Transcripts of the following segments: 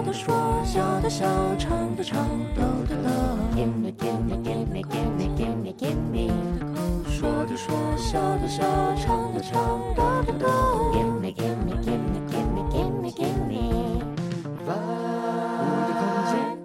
的说，笑的笑，唱的唱，逗的乐。Gimme, gimme, gimme, gimme, gimme, gimme。说的说，笑的笑，唱的唱，逗的逗。Gimme, gimme, gimme, gimme, gimme, gimme。我的空间。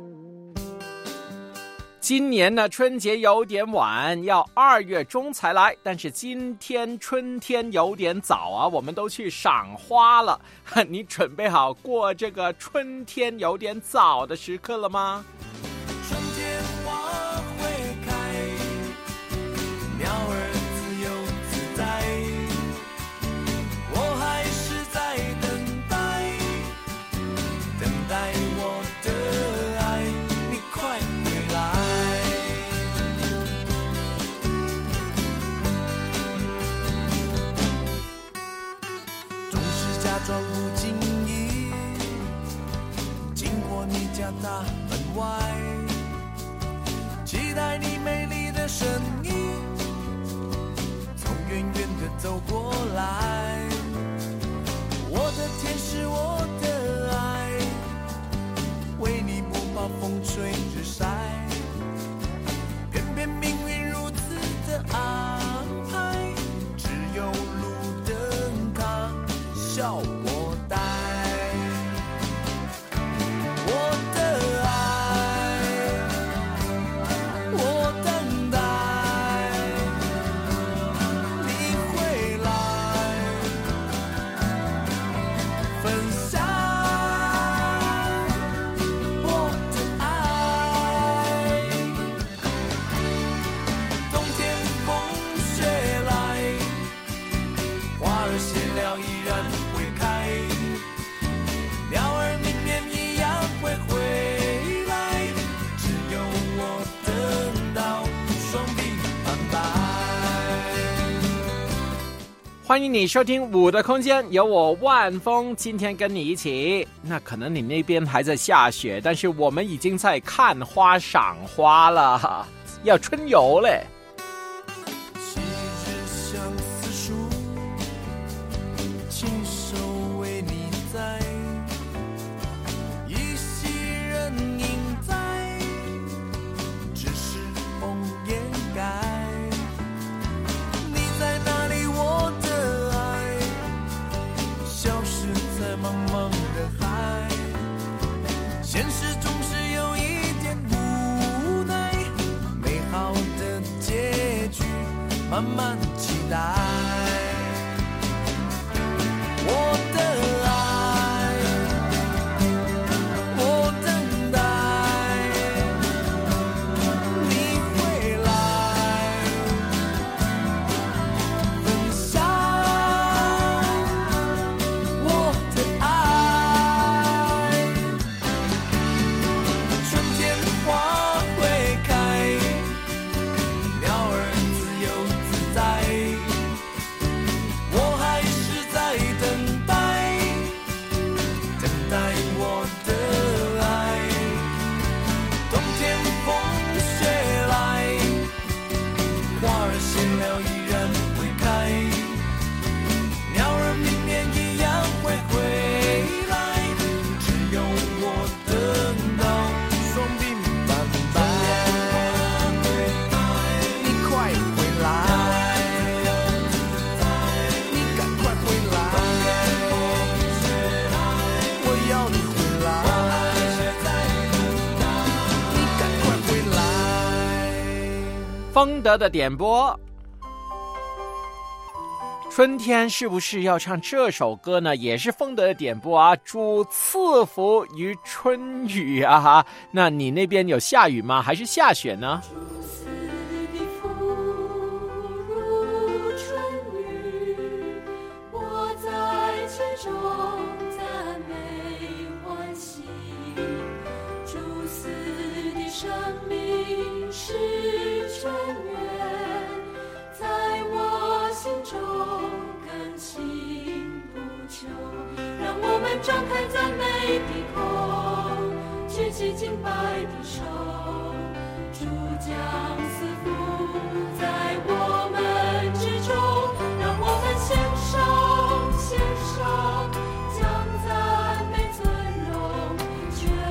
今年呢，春节有点晚，要2月中才来，但是今天春天有点早啊，我们都去赏花了。你准备好过这个春天有点早的时刻了吗？ 春天花会开，鸟儿自由自在，我还是在等待，等待我的爱，你快回来。总是假装不经意经过你家大门外，期待你美丽的身影从远远的走过来。我的天使，我的爱，为你不怕风吹日晒，偏偏命运如此的安排，只有路灯它笑我呆。 欢迎你收听我的空间，有我万峰，今天跟你一起。那可能你那边还在下雪，但是我们已经在看花赏花了，要春游嘞。 昔日相思树，亲手为你栽，依稀人影在，只是风掩盖。你在哪里，我的爱，消失在茫茫人海。现实总是有一点无奈，美好的结局慢慢期待。我的爱，我等待你回来，分享我的爱。春天花会开，鸟儿自由自在，我还是在等待，等待我的爱。冬天风雪来，花儿谢了依然会开，鸟儿明年一样会回来，只有我等到双鬓斑白。你快回来，你赶快回来，我要你回来，你赶快回来。 丰德的点播，春天是不是要唱这首歌呢？也是丰德的点播啊，主赐福于春雨啊。那你那边有下雨吗？还是下雪呢？ 主赐的福如春雨，我在其中赞美欢喜。主赐的生命是泉源，在我心中更新不求。让我们张开赞美的口，举起敬拜的手，主将赐福在我们之中。让我们献上将赞美尊荣全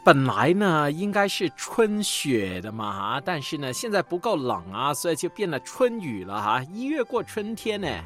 本来呢应该是春雪的嘛但是呢现在不够冷啊，所以就变了春雨了哈。1月过春天呢。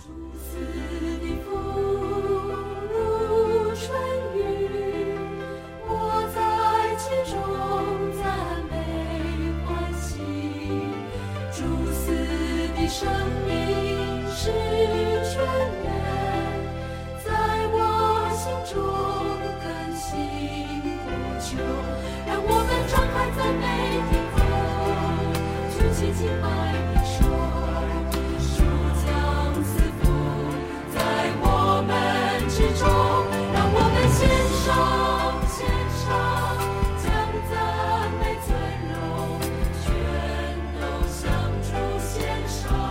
生命是泉源，在我心中更新不朽。让我们敞开赞美天空，举起敬拜的手，主将赐福在我们之中。让我们献上将赞美尊荣全都向主献上。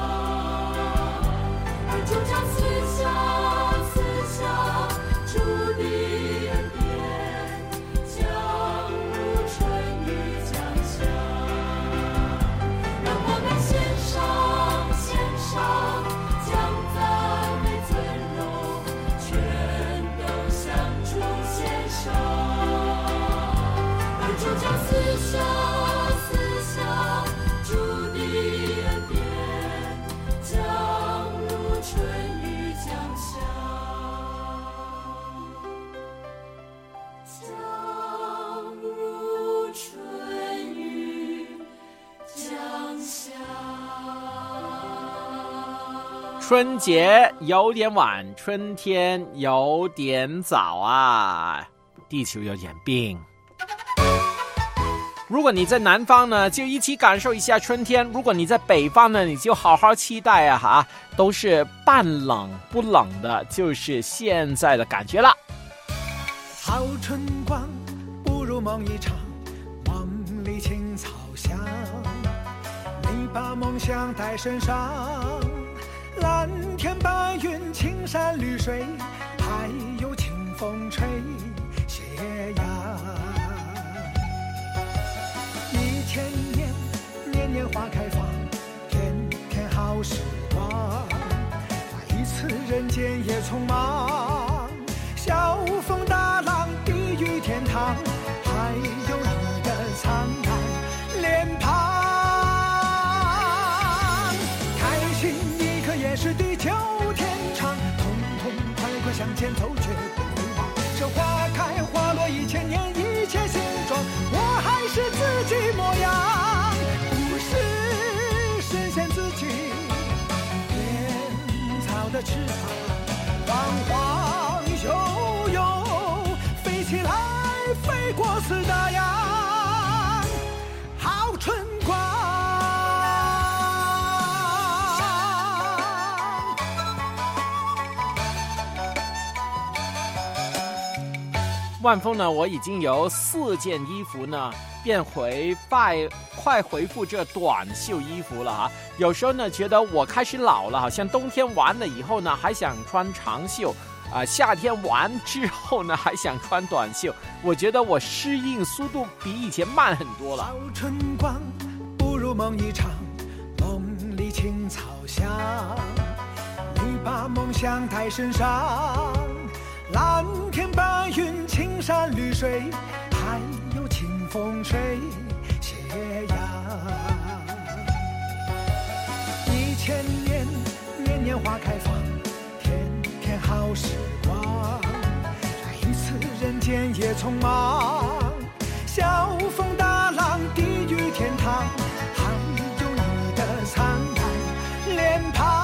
主将赐下主的恩典，降如春雨降下。让我们献上将赞美尊荣全都向主献上。而主将赐下主的恩典，降春雨降下，降如春雨降下。 春节有点晚，春天有点早啊，地球有点病。如果你在南方呢，就一起感受一下春天；如果你在北方呢，你就好好期待啊哈，都是半冷不冷的，就是现在的感觉了。 好春光，不如梦一场，梦里青草香。你把梦想带身上，蓝天白云，青山绿水，还有清风吹斜阳。年年花开放，天天好时光。再一次人间也匆忙，小风大浪，地狱天堂，还有你的苍白脸庞。开心一刻也是地久天长，痛痛快快向前走，绝不回望。这花开花落一千年，一切形状，我还是自己模样。的翅膀晃晃悠悠，飞起来，飞过四大洋，好春光。 万峰呢，我已经有4件衣服呢变回快回复这短袖衣服了哈。有时候呢觉得我开始老了，好像冬天完了以后呢还想穿长袖夏天完之后呢还想穿短袖。我觉得我适应速度比以前慢很多了。 好春光，不如梦一场，梦里青草香。你把梦想带身上，蓝天白云，青山绿水，还有清风吹斜阳。1000年，年年花开放，天天好时光。再一次人间也匆忙，小风大浪，地狱天堂，还有你的苍白脸庞。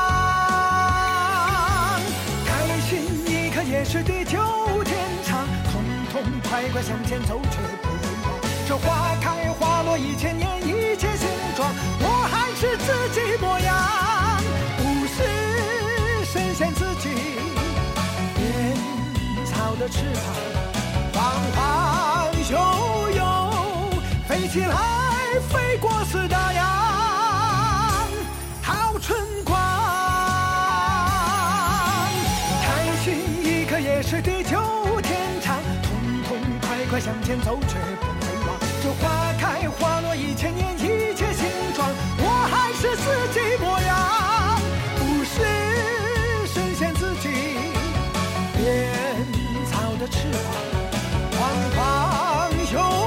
开心一刻也是地久天长，痛痛快快向前走，绝不回望。这花开花落1000年，一切形状，我还是自己模样。不是神仙自己，编草的翅膀晃晃悠悠，飞起来，飞过四大洋，好春光。开心一刻也是地久天长，痛痛快快向前走，绝不回望。这花开花落1000年，一切形状，我还是自己模样。不是神仙自己，编草的翅膀晃晃悠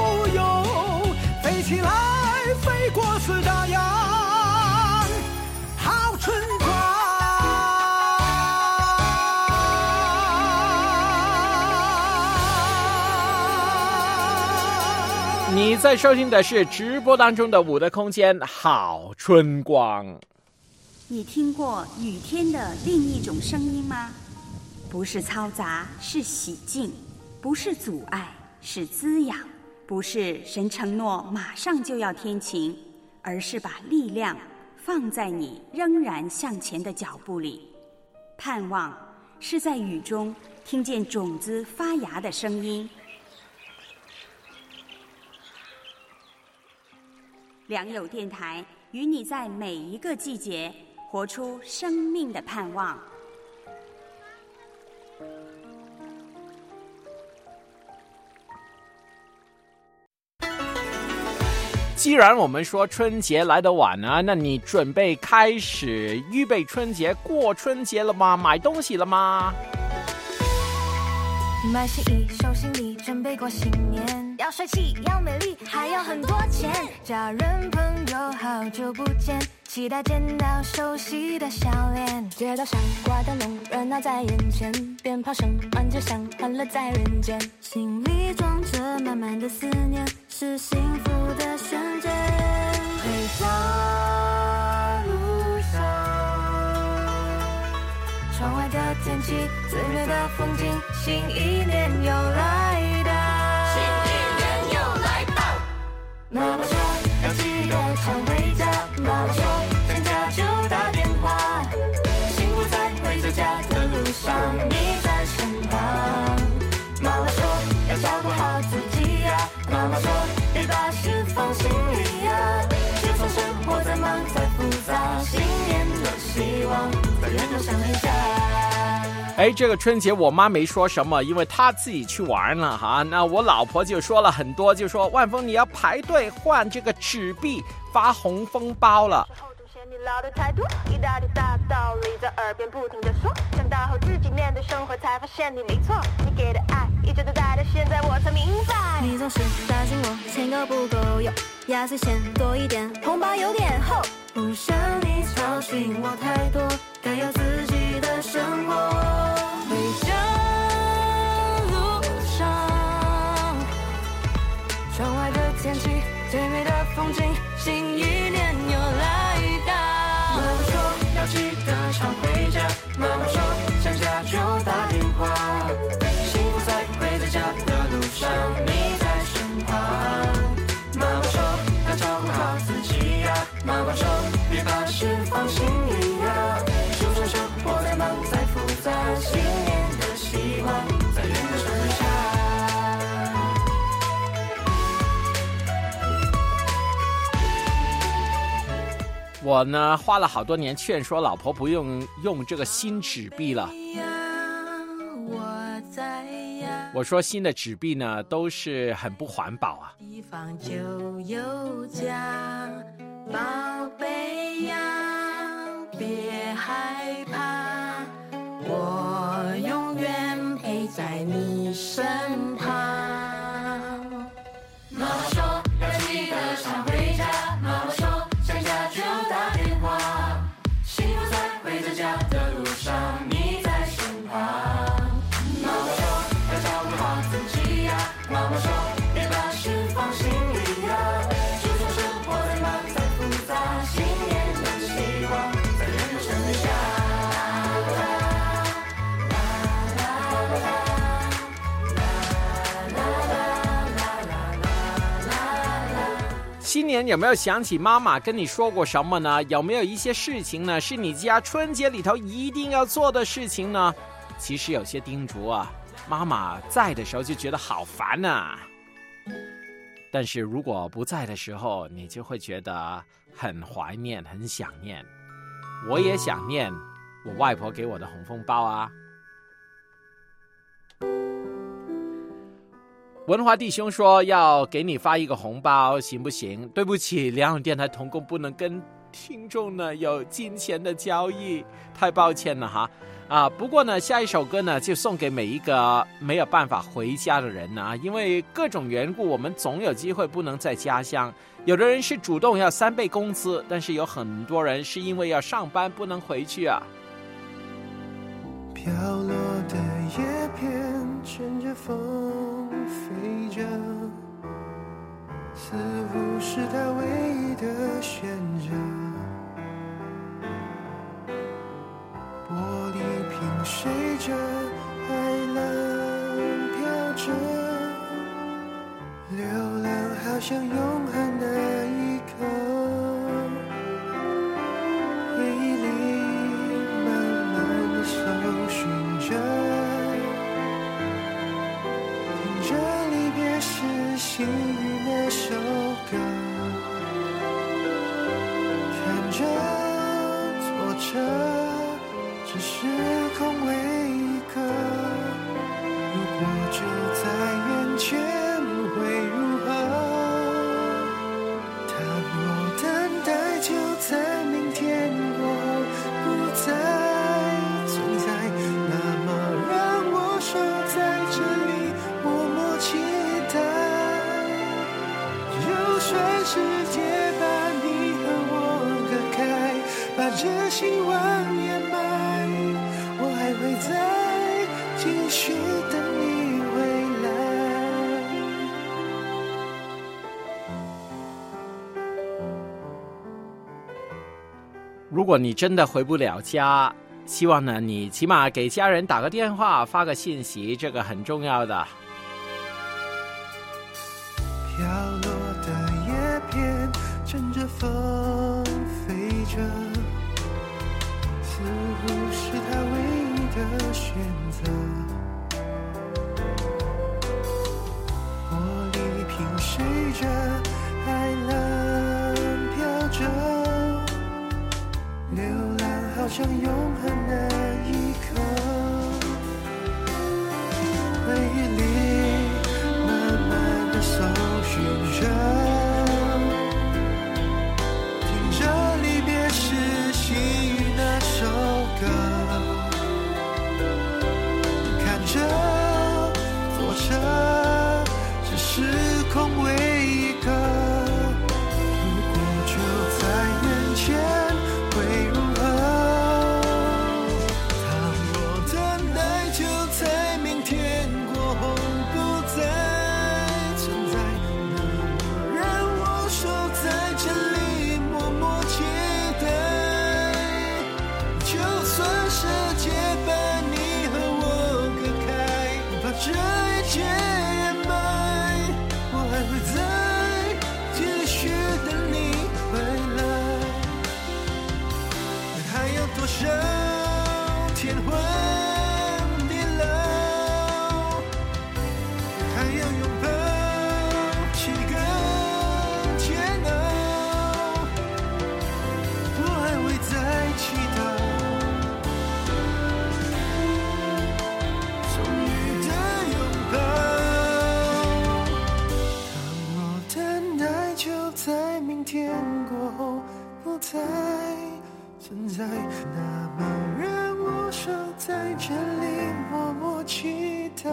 在收听的是直播当中的我的空间好春光。 你听过雨天的另一种声音吗？不是嘈杂，是洗净；不是阻碍，是滋养；不是神承诺马上就要天晴，而是把力量放在你仍然向前的脚步里。盼望是在雨中听见种子发芽的声音。良友电台与你在每一个季节活出生命的盼望。 既然我们说春节来得晚呢，那你准备开始预备春节过春节了吗？买东西了吗？ 买新衣收行李准备过新年，要帅气要美丽还要很多钱，家人朋友好久不见，期待见到熟悉的笑脸，街道上挂灯笼热闹在眼前，鞭炮声满街上欢乐在人间，心里装着满满的思念，是幸福的瞬间。回家路上，窗外的天气最美的风景，新一年又来到，新一年又来到。妈妈说要记得常回家，妈妈说想家就打电话，幸福在回着家的路上，你在身旁。妈妈说要照顾好自己呀，妈妈说别把事放心里呀，就算生活再忙再复杂，新年的希望在远方想回家。 这个春节我妈没说什么，因为她自己去玩了哈。那我老婆就说了很多，就说万峰你要排队换这个纸币发红封包了。 你唠的太多，一大堆大道理在耳边不停地说，长大后自己面对生活才发现你没错，你给的爱一直都带到现在我才明白，你总是担心我钱够不够用，压岁钱多一点，红包有点厚，不想你操心我太多，该有自己的生活。回家路上，窗外的天气最美的风景，新一年又来到。妈妈说要记得常回家，妈妈说想家就打电话，幸福在回着家的路上，你在身旁。妈妈说要照顾好自己呀，妈妈说别把事放心里呀，就算生活再忙再复杂，新年的希望在远的山下。 我呢花了好多年劝说老婆不用这个新纸币了。我说新的纸币呢都是很不环保啊。 地方就有家，宝贝呀，别害怕，我永远陪在你身旁。妈妈说要记得常回家，妈妈说想家就打电话，幸福在回着家的路上，你在身旁。妈妈说要照顾好自己呀，妈妈说别把事放心里呀，就算生活再忙再复杂，新年的希望在远方山底下。 新年有没有想起妈妈跟你说过什么呢？有没有一些事情呢是你家春节里头一定要做的事情呢？其实有些叮嘱啊，妈妈在的时候就觉得好烦啊，但是如果不在的时候，你就会觉得很怀念很想念。我也想念我外婆给我的红封包啊。文华弟兄说要给你发一个红包行不行？对不起，良友电台同工不能跟听众呢有金钱的交易，太抱歉了哈。不过呢下一首歌呢就送给每一个没有办法回家的人啊，因为各种缘故我们总有机会不能在家乡，有的人是主动要3倍工资，但是有很多人是因为要上班不能回去啊。 飘落的叶片乘着风飞着，思是他唯一的选择。玻璃瓶随着海浪飘着，流浪好像永恒的一刻，回忆里慢慢的搜寻着，听着离别时心语那首歌，看着坐着只是空为一个，如果就在眼前会如何？倘若等待就在明天过后不再存在，那么让我守在这里默默期待。就算世界把你和我隔开，把这希望掩埋，我还会再继续等你回来。 如果你真的回不了家，希望呢你起码给家人打个电话，发个信息，这个很重要的。 飘落的叶片乘着风飞着，似乎是他唯一的选择。玻璃瓶随着海浪飘着，流浪好像永恒的一刻，回忆里慢慢的搜寻着，听着离别时细雨那首歌，看着坐着只是空为一个，如果就在眼前会如何？倘若等待就在明天过后不再存在，那么让我守在这里默默期待。就算世界把你和我隔开，把这一切掩埋，我还会再继续等你回来。还有多少天昏地老，还要拥抱几个煎熬，我还会再祈祷终于的拥抱。倘若等待就在明天过后不再存在，那么让我守在这里默默期待。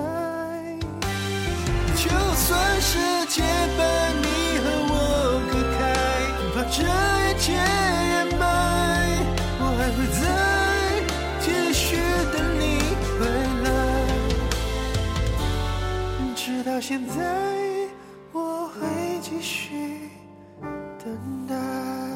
就算世界把你和我隔开，把这一切掩埋，我还会再继续等你回来。直到现在我会继续等待。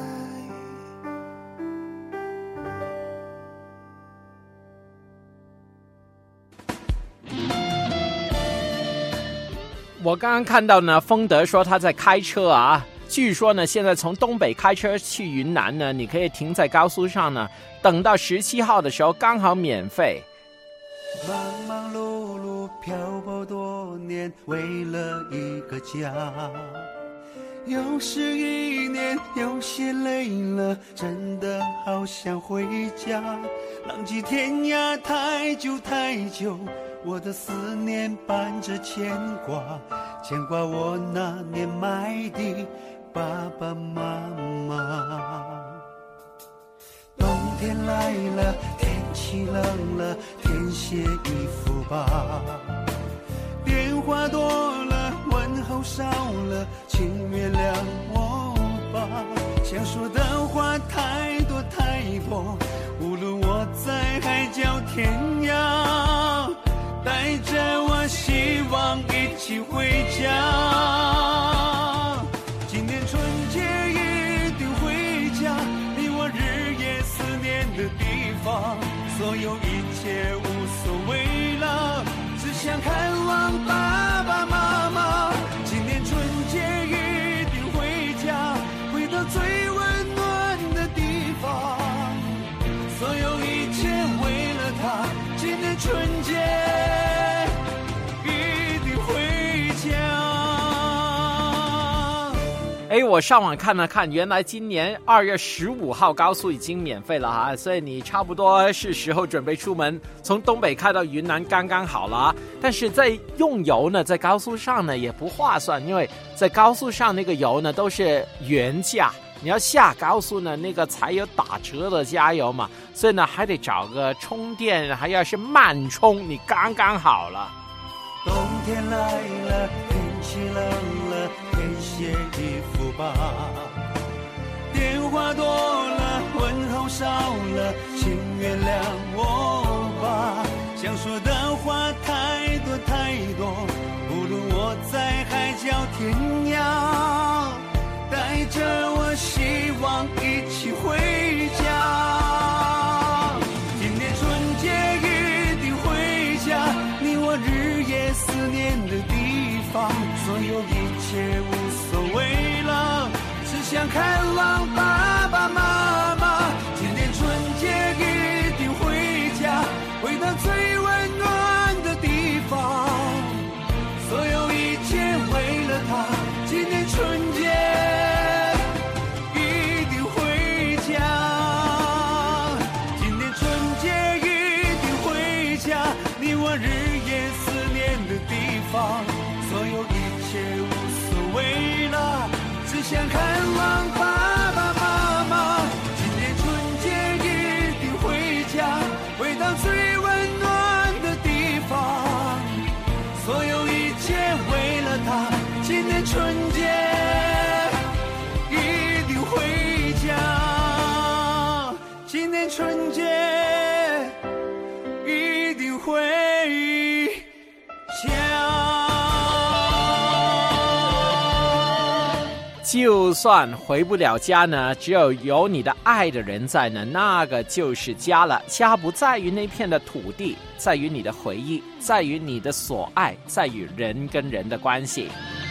我刚刚看到呢，丰德说他在开车啊，据说呢，现在从东北开车去云南呢，你可以停在高速上呢，等到17号的时候刚好免费。 忙忙碌碌漂泊多年，为了一个家，又是一年，有些累了，真的好想回家。浪迹天涯太久太久，我的思念伴着牵挂，牵挂我那年迈的爸爸妈妈。冬天来了，天气冷了，添些衣服吧。电话多了，问候少了，请原谅我吧。想说的话太多太多，无论我在海角天涯，带着我希望一起回家。今年春的地方，所有一切无所谓了，只想看望爸爸妈妈。今年春节一定回家，回到最温暖的地方，所有一切为了他，今年春节一定回家。 我上网看了看，原来今年2月15号高速已经免费了哈，所以你差不多是时候准备出门，从东北开到云南刚刚好了。但是在用油呢，在高速上呢也不划算，因为在高速上那个油呢都是原价，你要下高速呢那个才有打折的加油嘛，所以呢还得找个充电，还要是慢充，你刚刚好了。 冬天来了，天气冷了，添些衣服吧。电话多了，问候少了，请原谅我吧。想说的话太多太多，不如我在海角天涯，带着我希望一起回家。今年春节一定回家，你我日夜思念的地方，所有一切无所谓了，只想看望爸爸妈妈。今年春节一定回家，回到最温暖的地方，所有一切为了他，今年春节一定回家。今年春节一定回家，你我日夜思念的地方，所有一切无所谓了，只想看望爸爸妈妈。今年春节一定回家，回到最温暖的地方，所有一切为了他，今年春节一定回家。今年春节一定回家。 就算回不了家呢，只有你的爱的人在呢，那个就是家了。家不在于那片的土地，在于你的回忆，在于你的所爱，在于人跟人的关系。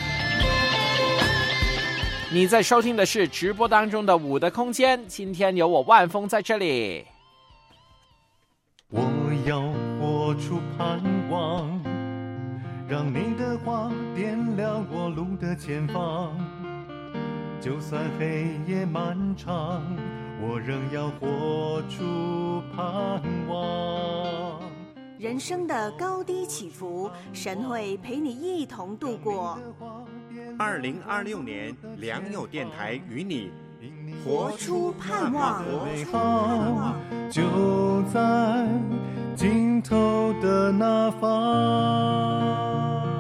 你在收听的是直播当中的舞的空间，今天有我万峰在这里。 我要活出盼望，让你的话点亮我路的前方，就算黑夜漫长，我仍要活出盼望。 人生的高低起伏，神会陪你一同度过。 2026年，良友电台与你活出盼望。 美好就在尽头的那方。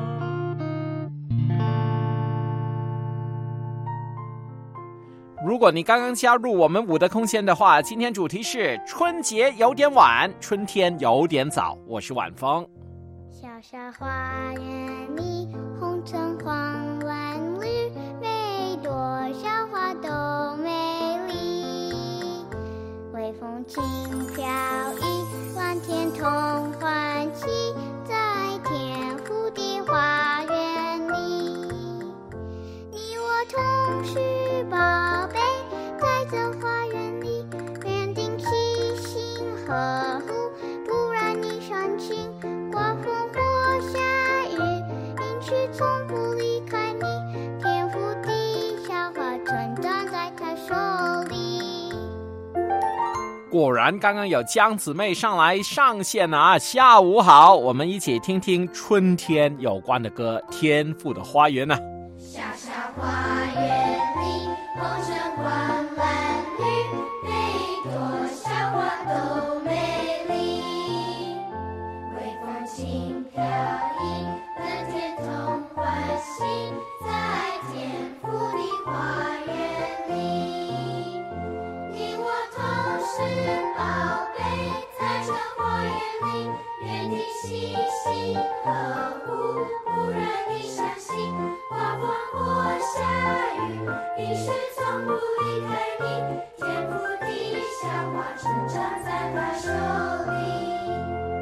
如果你刚刚加入我们舞的空间的话，今天主题是春节有点晚，春天有点早。我是晚风。 小小花园里，红橙黄蓝绿，每朵小花都美丽。微风轻飘逸，蓝天同欢喜，在天蝴蝶花园里，你我同是宝贝，在这花园里约定齐心呵护，不然你伤心，刮风或下雨，阴曲从不离开你，天赋地小花成长在他手里。 果然刚刚有江姊妹上线了啊！下午好，我们一起听听春天有关的歌，天赋的花园啊。 小小花园里，红橙黄蓝绿，每朵小花都美丽。微风轻飘逸，蓝天同欢喜，在天赋的花园里，你我同是宝贝，在这花园里，愿你细心呵护，不让你伤心，刮风或下他手里。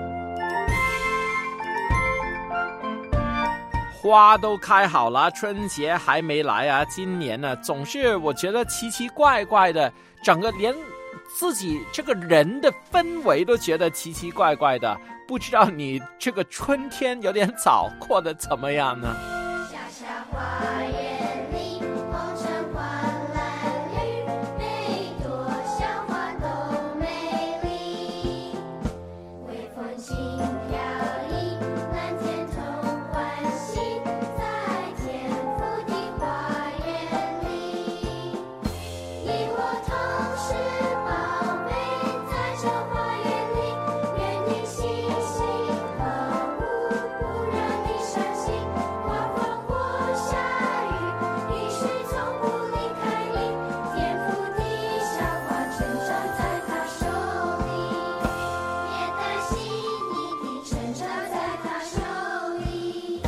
花都开好了，春节还没来啊！今年呢，总是我觉得奇奇怪怪的，整个连自己这个人的氛围都觉得奇奇怪怪的。不知道你这个春天有点早过得怎么样呢？ 夏夏花园里，红橙黄蓝绿，每朵小花都美丽。微风轻飘逸，蓝天同欢喜，在天府的花园里，你我同是宝贝，在这花园里，愿你星星呵护，不让你伤心。刮风或下雨，雨水从不离开你，天府的小花成长在他手里，别担心，你的成长在他手里。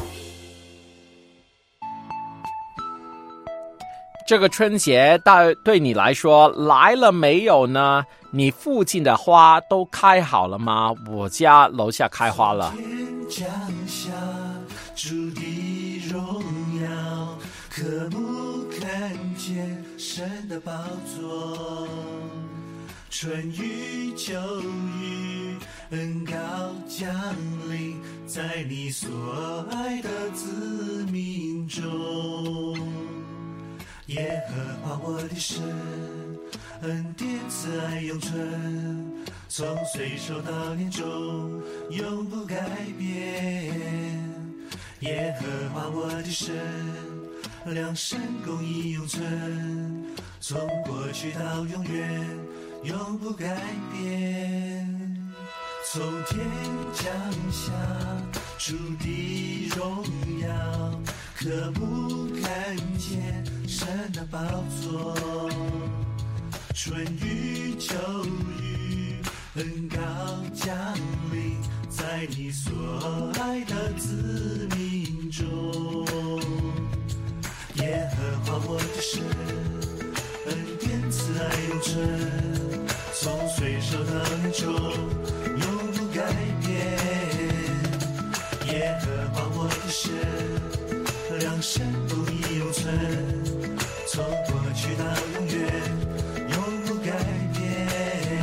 这个春节对你来说来了没有呢？你附近的花都开好了吗？我家楼下开花了。 天降下主的荣耀，可不看见神的宝座？春雨秋雨，恩膏降临在你所爱的子民中。耶和华我的神，恩典慈爱永存，从岁首到年终，永不改变。耶和华我的神，良善公义永存，从过去到永远，永不改变。从天降下主的荣耀，可不看见神的宝座？春雨秋雨，恩膏降临在你所爱的子民中。耶和华我的神，恩典慈爱永存，从岁首到年终，永不改变。耶和华我的神，良善公义永存，从过去到永远，永不改变。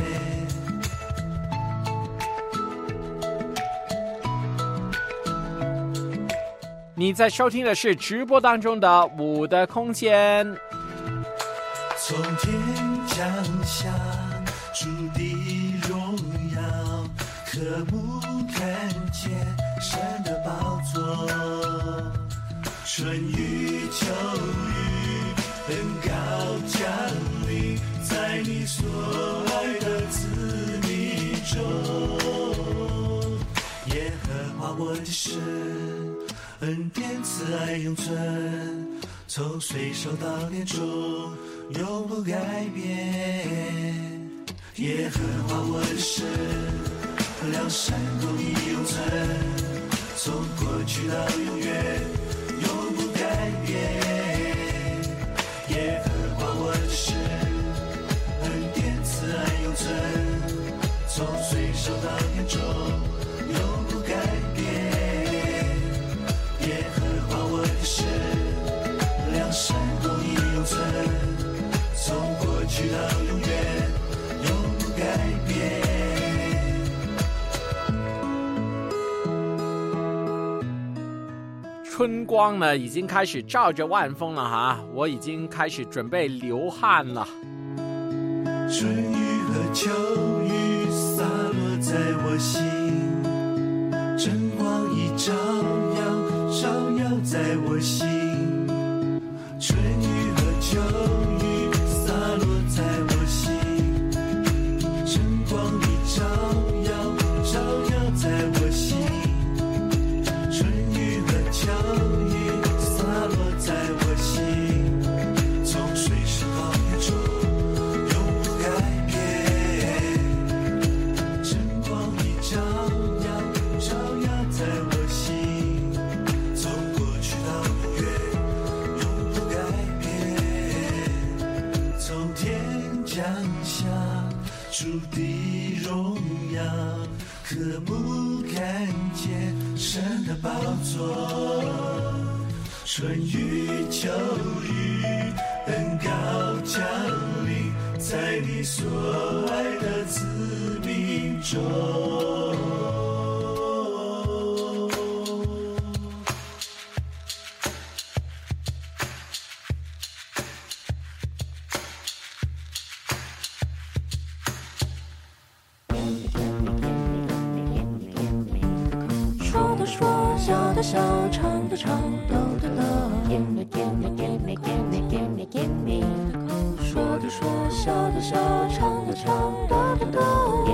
你在收听的是直播当中的舞的空间。 从天降下主的荣耀，可不看见神的宝座？春雨秋雨，恩膏降临在你所爱的子民中。耶和华我的神，恩典慈爱永存，从岁首到年终，永不改变。耶和华我的神，良善公义永存，从过去到永远，永不改变。耶和华我的神，恩典慈爱永存，从岁首到年终，永不改变。耶和华我的神，良善公义永存，从过去到永远，永不改变。 春光呢已经开始照着万峰了哈，我已经开始准备流汗了。 春雨和秋雨洒落在我心，真光已照耀在我心。春雨和秋雨洒落在我心，真光已照耀在我心。春雨和秋雨洒落在我心，从水手到年终，永不改变。真光已照荣耀，渴慕看见神的宝座，春雨秋雨，恩膏降临在你所爱的子民中。 说的说，笑的笑，唱的唱，逗的逗。说的说，笑的笑，唱的唱，逗的逗。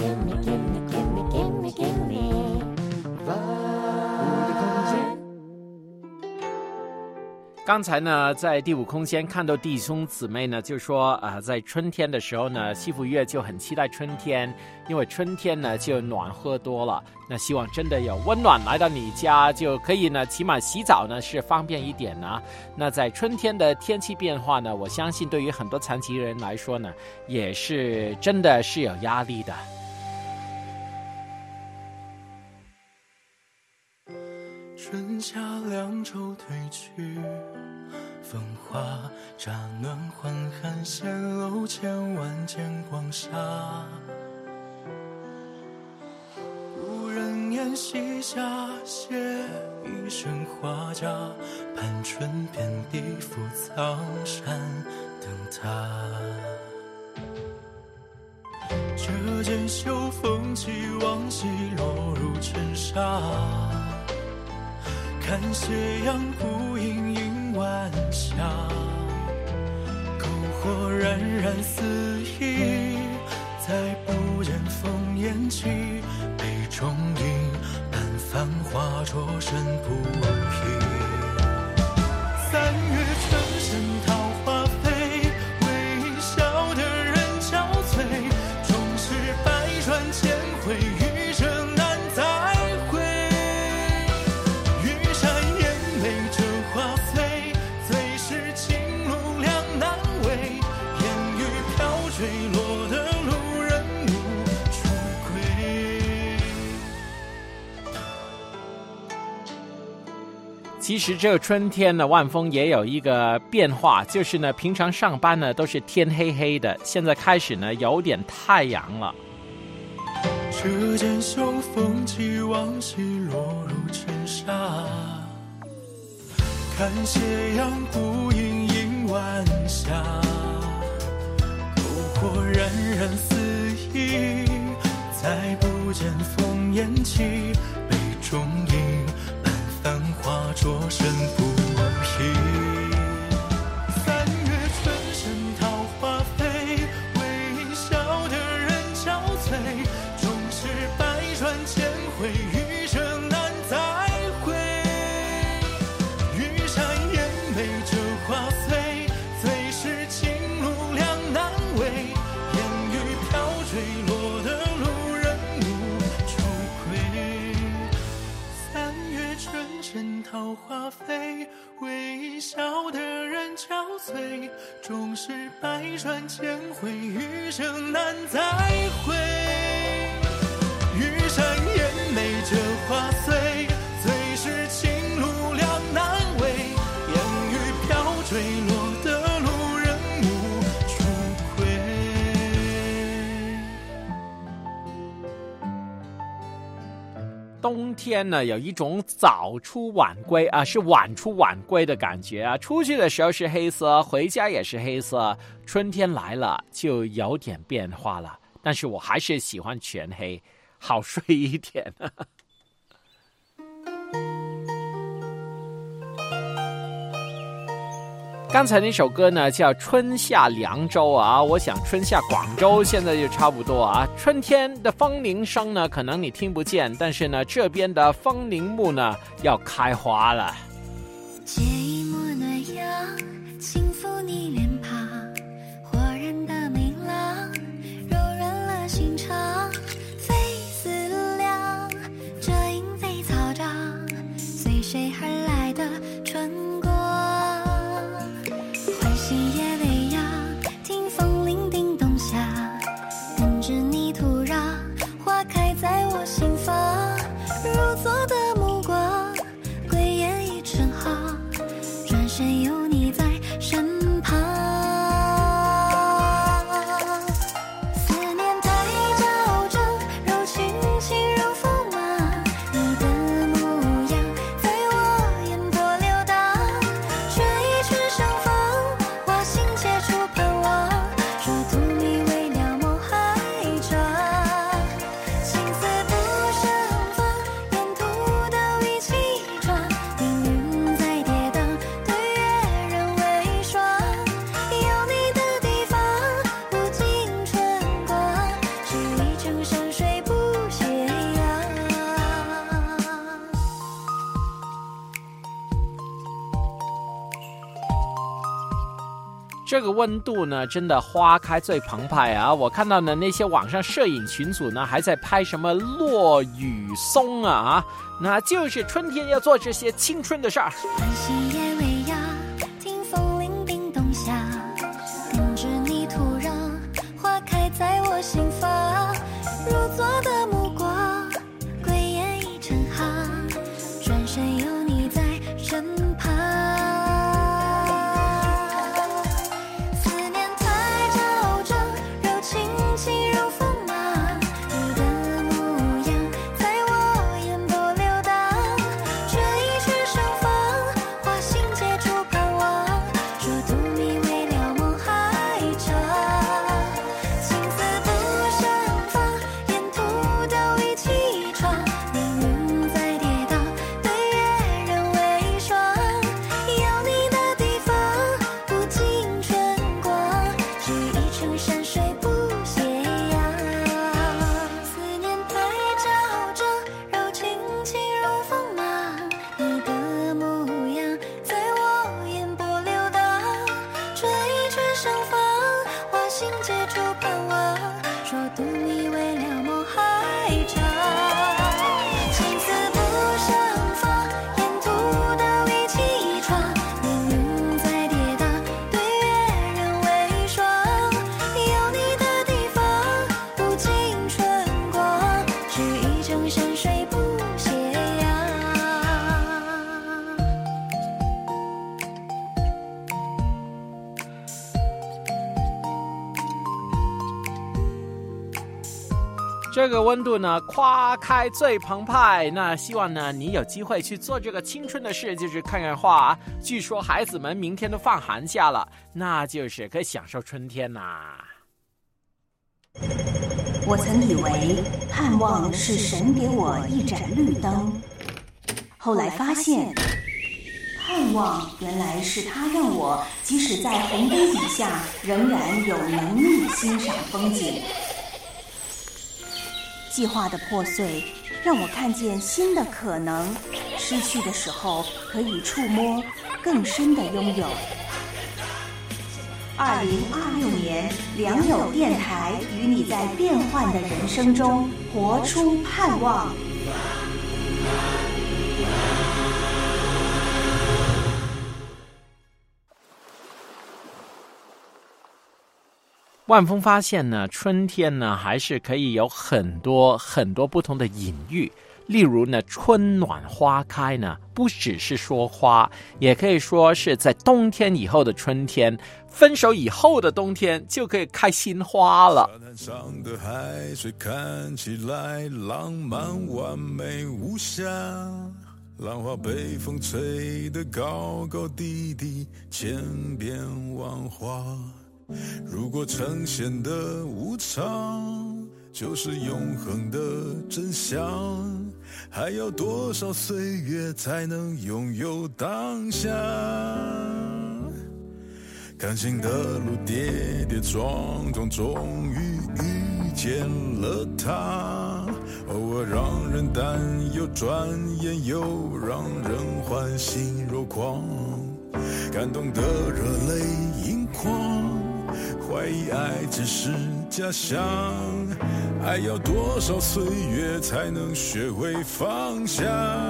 刚才呢，在第五空间看到弟兄姊妹呢，就说在春天的时候呢，西福月就很期待春天，因为春天呢就暖和多了。那希望真的有温暖来到你家，就可以呢，起码洗澡呢是方便一点呢。那在春天的天气变化呢，我相信对于很多残疾人来说呢，也是真的是有压力的。 春夏两周褪去，风华乍暖还寒，显露千万间光纱。故人言膝下写一身花甲，盼春遍地覆苍山等他。这件秋风起，往昔落入尘沙。看斜阳孤影映晚霞，篝火冉冉四溢，再不见烽烟起，杯中饮，半繁华着身不疲。三月春深桃花飞，微笑的人憔悴，终是百转千回，余生难再会。玉山烟眉折花碎，最是情路两难为，烟雨飘坠落的路人无处归。 其实这个春天呢，万峰也有一个变化，就是呢，平常上班呢都是天黑黑的，现在开始呢有点太阳了。 这件秋风起，往昔落入尘沙，看斜阳孤影映晚霞，篝火冉冉四溢，再不见烽烟起，杯中饮，半繁华着身不疲。三月春深桃花飞，微笑的人憔悴，终是百转千回，余生难再会。玉山烟眉折花碎，最是情路两难为，烟雨飘坠落的路人无处归。三月春深桃花飞，微笑的人憔悴，终是百转千回，余生难再会。玉山烟眉折花碎，最是情路两难为，烟雨飘坠落的路人无处归。 冬天呢，有一种早出晚归啊，是晚出晚归的感觉啊。出去的时候是黑色，回家也是黑色。春天来了，就有点变化了，但是我还是喜欢全黑，好睡一点。刚才那首歌呢叫《春夏凉州》啊，我想春夏广州现在就差不多啊。春天的风铃声呢，可能你听不见，但是呢，这边的风铃木呢要开花了。 借一抹暖阳，轻抚你脸庞，豁然的明朗，柔软了心肠，飞思量，这莺飞草长，随水而来的春光。欢喜夜未央，听风铃叮咚响，跟着泥土这个温度呢，真的花开最澎湃啊！我看到呢，那些网上摄影群组呢，还在拍什么落雨松啊，那就是春天要做这些青春的事儿。 欢喜夜未央，听风铃叮咚响，跟着你突然花开在我心房，如昨的目光，归雁已成行，转身有你在身旁。 这个温度呢，花开最澎湃。那希望呢，你有机会去做这个青春的事，就是看看花。据说孩子们明天都放寒假了，那就是可以享受春天呐。 我曾以为盼望是神给我一盏绿灯，后来发现，盼望原来是他让我即使在红灯底下，仍然有能力欣赏风景。计划的破碎让我看见新的可能，失去的时候可以触摸更深的拥有。2026年，良友电台与你在变幻的人生中活出盼望。 万峰发现呢，春天呢还是可以有很多不同的隐喻。例如呢，春暖花开呢，不只是说花，也可以说是在冬天以后的春天，分手以后的冬天就可以开新花了。 沙滩上的海水看起来浪漫完美无瑕，浪花被风吹得高高低低，千变万化。如果呈现的无常就是永恒的真相，还要多少岁月才能拥有当下？感情的路跌跌撞撞，终于遇见了他，偶尔让人担忧，转眼又让人欢喜若狂，感动的热泪盈眶，怀疑爱只是假象，爱要多少岁月才能学会放下？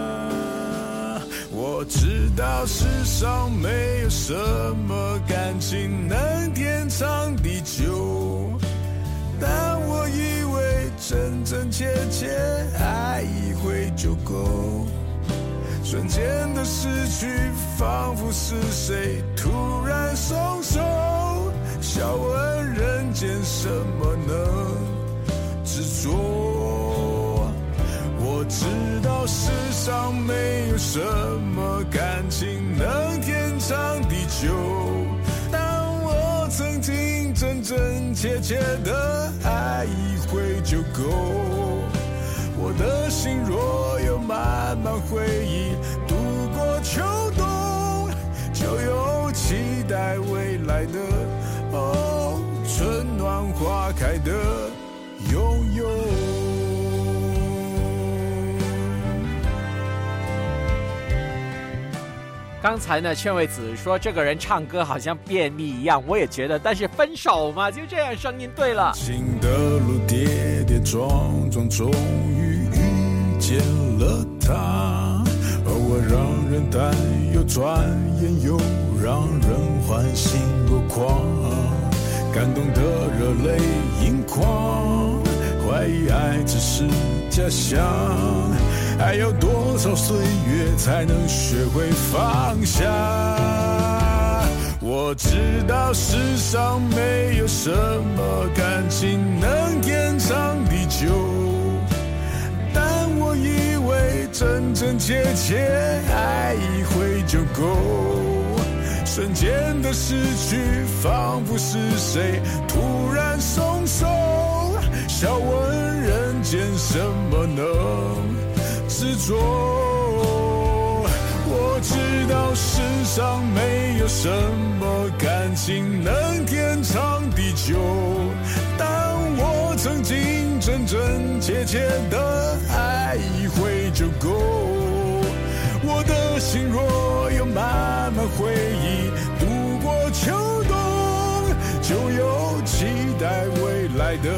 我知道世上没有什么感情能天长地久，但我以为真真切切爱一回就够。瞬间的失去，仿佛是谁突然松手，笑问人间什么能执着？我知道世上没有什么感情能天长地久，但我曾经真真切切的爱一回就够。我的心若有漫漫回忆，度过秋冬，就有期待未来的春暖花开的拥有。 刚才呢，劝慰子说这个人唱歌好像便秘一样，我也觉得，但是分手嘛，就这样，声音对了。 新的路跌跌撞撞，终于遇见了他，而我让人担忧，转眼又让人欢喜若狂，感动的热泪盈眶，怀疑爱只是假象，还要多少岁月才能学会放下？我知道世上没有什么感情能天长地久，但我以为真真切切爱一回就够。瞬间的失去，仿佛是谁突然松手，笑问人间什么能执着。我知道世上没有什么感情能天长地久，但我曾经真真切切的爱一回就够。我的心若有慢慢回忆，度过秋冬，就有期待未来的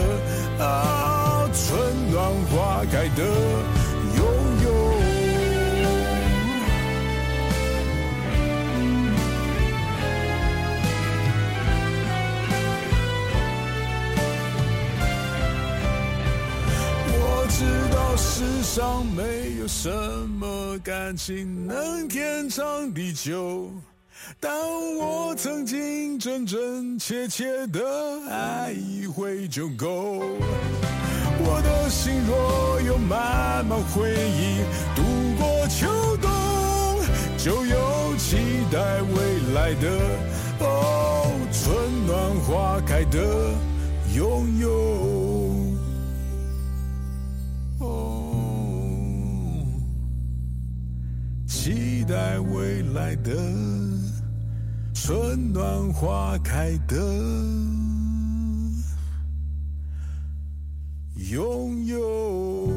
春暖花开的拥有。我知道世上没有什么感情能天长地久，但我曾经真真切切的爱一回就够。我的心若有慢慢回忆，度过秋冬，就有期待未来的春暖花开的拥有。期待未来的春暖花开的拥有。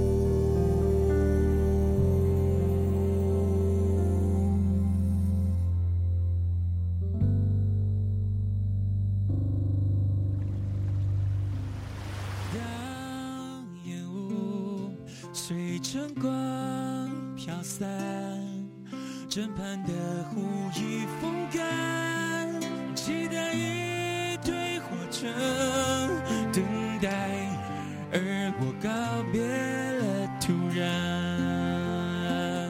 当烟雾随晨光飘散，枕畔的湖已风干，期待一对火车等待，而我告别了突然。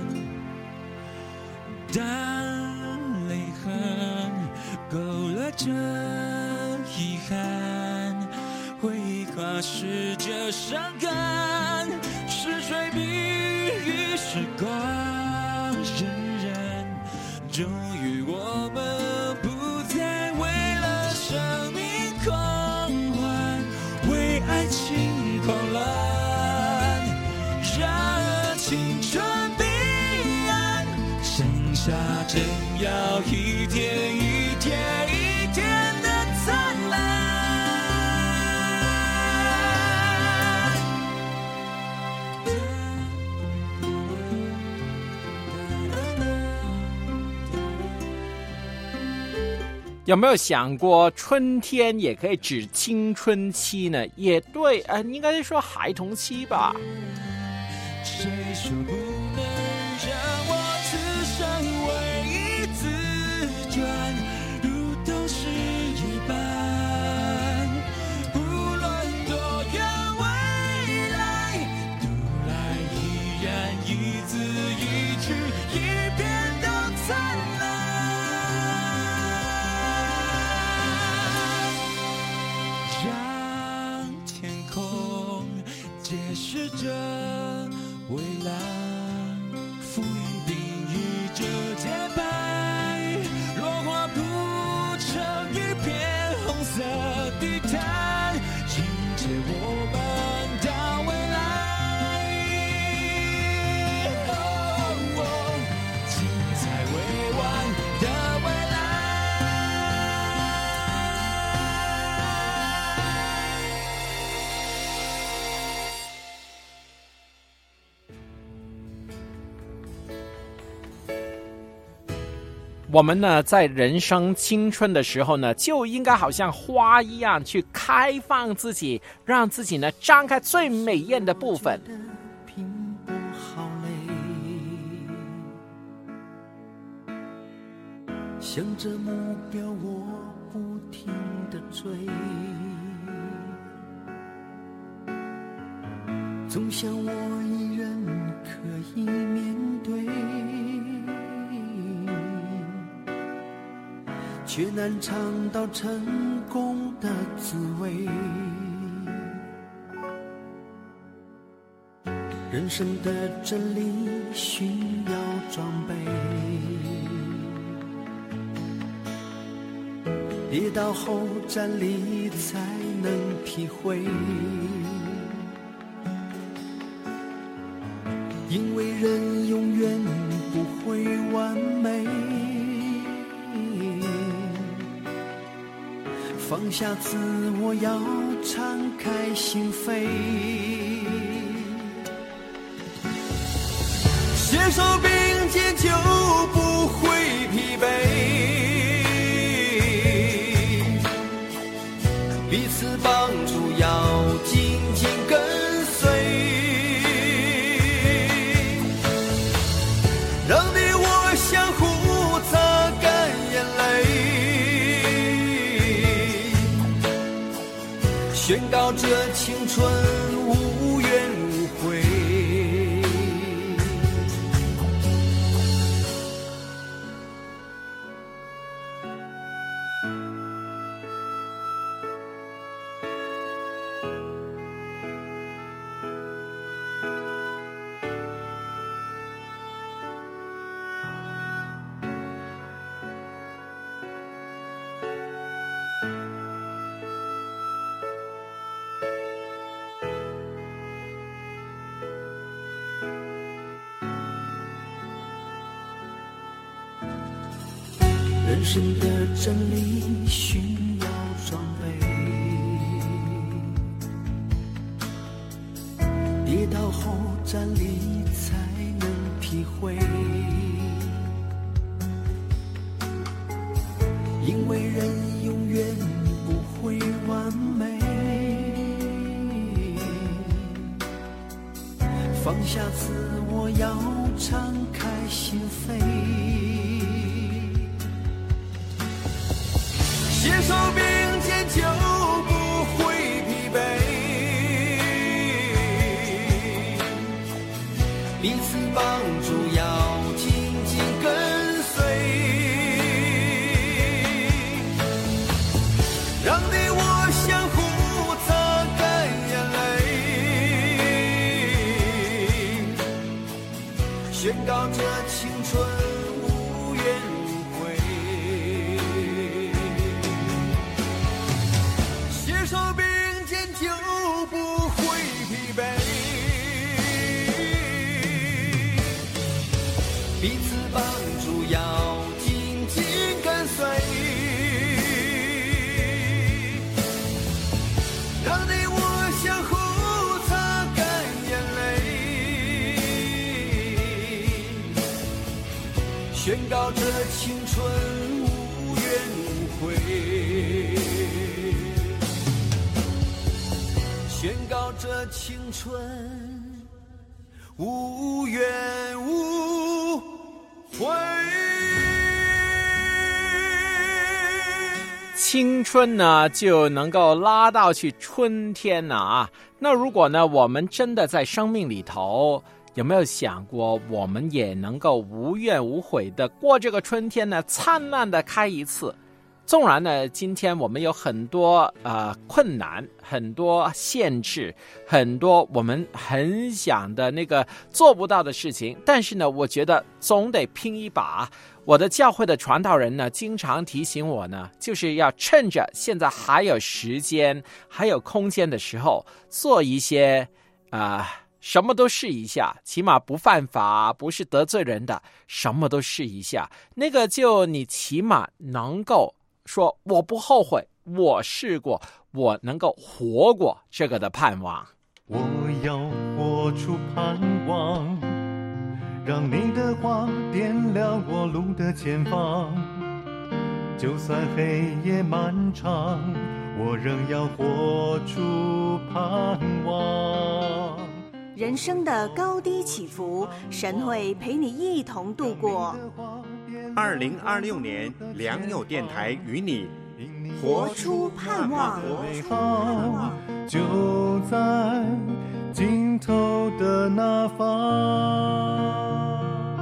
当泪痕勾勒着遗憾，回忆跨逝着伤感，是谁比喻时光荏苒，终于我们不再为了生命狂欢，为爱情狂乱，让青春彼岸，剩下正要一天一天一天的灿烂。 有没有想过春天也可以指青春期呢？也对，应该是说孩童期吧。 谁说不能让我此生唯一自转，如同是一般，无论多远未来，读来依然一字一句一遍都灿烂。让天空解释着蔚蓝，浮云定义着洁白，落花铺成一片红色地毯，迎接我们到未来。精彩未完的未来。 我们呢在人生青春的时候呢，就应该好像花一样去开放自己，让自己呢张开最美艳的部分。 拼搏好累，向着目标我不停地追，总想我一人可以面对，却难尝到成功的滋味。人生的真理需要装备，跌倒后站立才能体会，因为人永远不会完美，放下自我，要敞开心扉，携手并肩就不会疲惫，彼此帮助要紧紧跟随，让你我相互擦干眼泪，宣告这青春无怨无悔。人生的真理需要装备，跌倒后站立才能体会，因为人永远不会完美，放下自我，要敞开心扉，携手并肩就不会疲惫，彼此帮助要紧紧跟随，让你我相互擦干眼泪，宣告这青春无怨无悔，手并肩就不会疲惫，彼此帮助要紧紧跟随，让你我相互擦干眼泪，宣告这青春无怨无悔，宣告这青春无怨无悔。 青春呢就能够拉到去春天了啊。那如果呢我们真的在生命里头，有没有想过我们也能够无怨无悔的过这个春天呢，灿烂的开一次？纵然呢今天我们有很多困难，很多限制，很多我们很想的那个做不到的事情，但是呢我觉得总得拼一把。我的教会的传道人呢经常提醒我呢，就是要趁着现在还有时间还有空间的时候，做一些什么都试一下，起码不犯法，不是得罪人的，什么都试一下，那个就你起码能够说我不后悔，我试过，我能够活过这个的盼望。 我要活出盼望， 让你的话点亮我路的前方。就算黑夜漫长，我仍要活出盼望。 人生的高低起伏，神会陪你一同度过。 2026年良友电台与你活出盼望。 美好就在尽头的那方。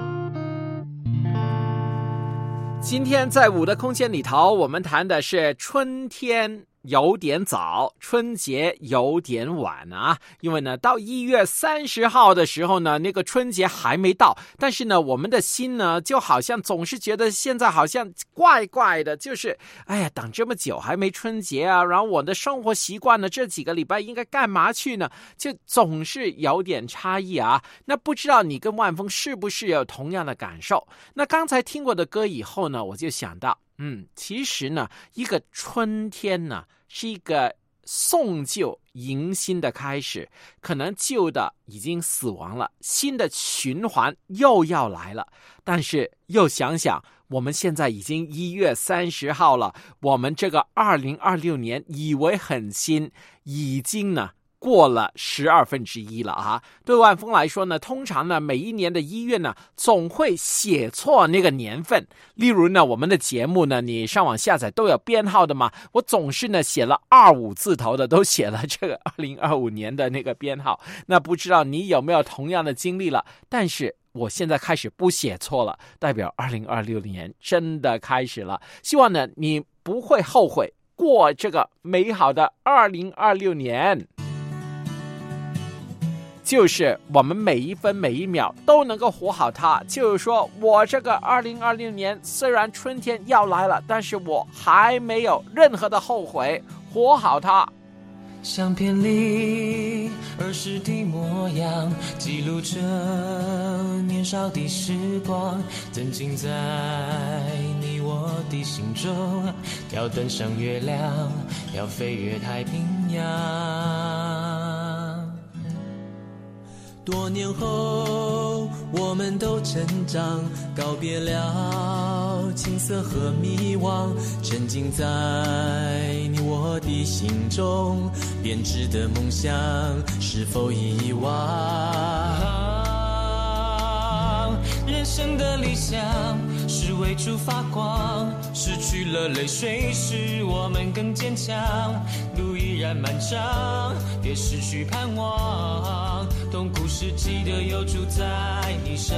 今天在五的空间里头，我们谈的是春天有点早，春节有点晚啊。因为呢，到1月30号的时候呢，那个春节还没到，但是呢，我们的心呢，就好像总是觉得现在好像怪怪的，就是哎呀，等这么久还没春节啊，然后我的生活习惯呢，这几个礼拜应该干嘛去呢？就总是有点差异啊。那不知道你跟万峰是不是有同样的感受？那刚才听过的歌以后呢，我就想到其实呢，一个春天呢，是一个送旧迎新的开始，可能旧的已经死亡了，新的循环又要来了。但是又想想，我们现在已经1月30号了，我们这个2026年以为很新，已经呢过了1/12了啊！对万峰来说呢，通常呢每一年的1月呢，总会写错那个年份。例如呢，我们的节目呢，你上网下载都有编号的嘛，我总是呢写了25字头的，都写了这个2025年的那个编号。那不知道你有没有同样的经历了？但是我现在开始不写错了，代表2026年真的开始了。希望呢你不会后悔过这个美好的2026年。就是我们每一分每一秒都能够活好它。就是说我这个2026年虽然春天要来了，但是我还没有任何的后悔，活好它。 相片里儿时的模样，记录着年少的时光，曾经在你我的心中，要登上月亮，要飞越太平洋。多年后我们都成长，告别了青涩和迷惘，沉浸在你我的心中，编织的梦想是否遗忘？人生的理想是为主发光，失去了泪水使我们更坚强，路依然漫长，别失去盼望，痛苦时记得有主在你身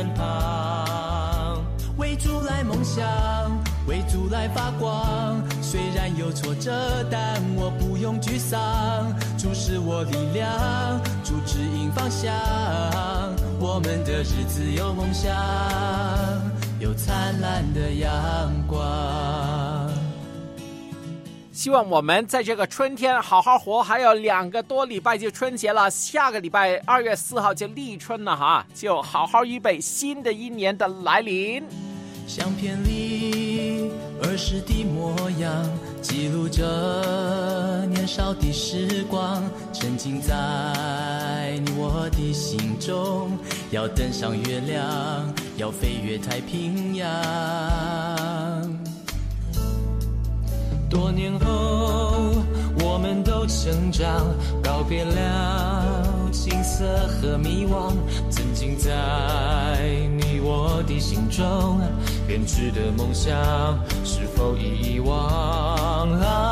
旁。为主来梦想，为主来发光，虽然有挫折但我不用沮丧，主是我力量，主指引方向，我们的日子有梦想，有灿烂的阳光。 希望我们在这个春天好好活，还有2个多礼拜就春节了，下个礼拜2月4号就立春了哈，就好好预备新的一年的来临。 相片里儿时的模样，记录着年少的时光，沉浸在你我的心中，要登上月亮，要飞越太平洋。多年后我们都成长，告别了青涩和迷惘，曾经在你我的心中，编织的梦想是否遗忘？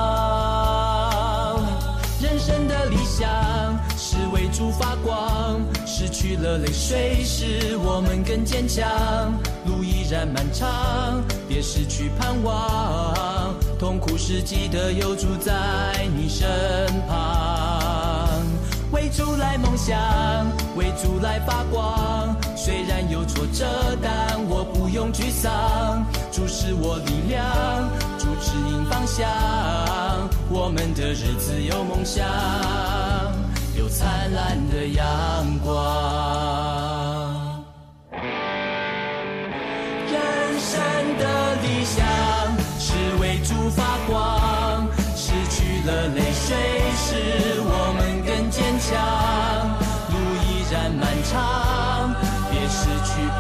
人生的理想是为主发光，失去了泪水使我们更坚强，路依然漫长，别失去盼望，痛苦时记得有主在你身旁。为主来梦想，为主来发光，虽然有挫折但我不用沮丧，主是我力量，主指引方向，我们的日子有梦想，有灿烂的阳光。人生的理想是为主发光，失去了泪水使我们更坚强，路依然漫长，别失去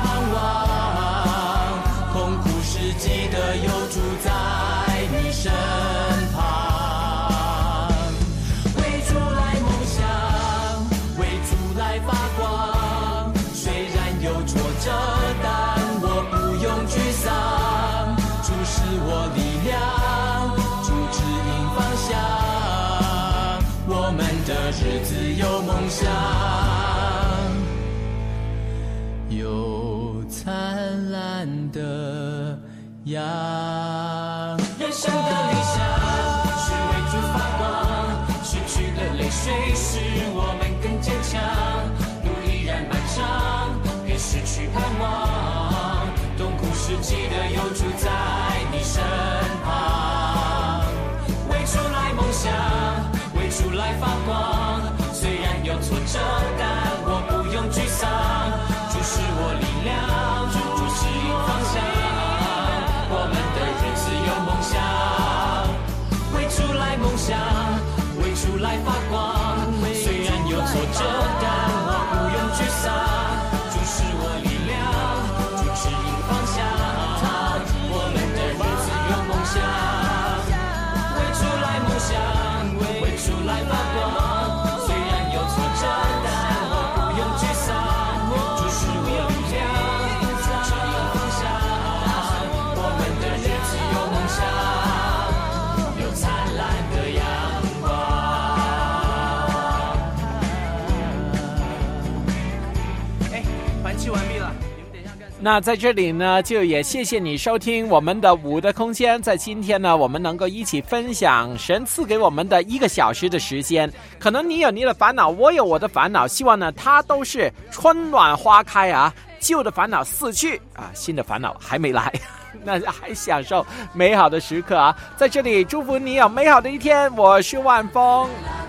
来发光。虽然有挫折，但我不用沮丧。主是我力量，主指引方向。我们的日子有梦想，有灿烂的阳。人生的理想是为主发光，失去的泪水使我们更坚强。路依然漫长，别失去盼望。痛苦时记得有主在你身旁。为主来梦想，为主来发光。虽然有挫折，但我不用沮丧。主是我力量，主指引方向。我们的日子有梦想，为主来梦想，为主来发光。虽然有挫折，但我不用沮丧。主是我力量，主指引方向。我们的日子有梦想，为主来梦想，为主来发光。虽然有挫折，但我不用沮丧。主是我力量，主指引方向。我们的日子有梦想，有灿烂的阳光。 团契完毕了。那在这里呢，就也谢谢你收听我们的五的空间。在今天呢，我们能够一起分享神赐给我们的1个小时的时间。可能你有你的烦恼，我有我的烦恼，希望呢，它都是春暖花开啊，旧的烦恼逝去啊，新的烦恼还没来。那还享受美好的时刻啊！在这里祝福你有美好的一天。我是万峰。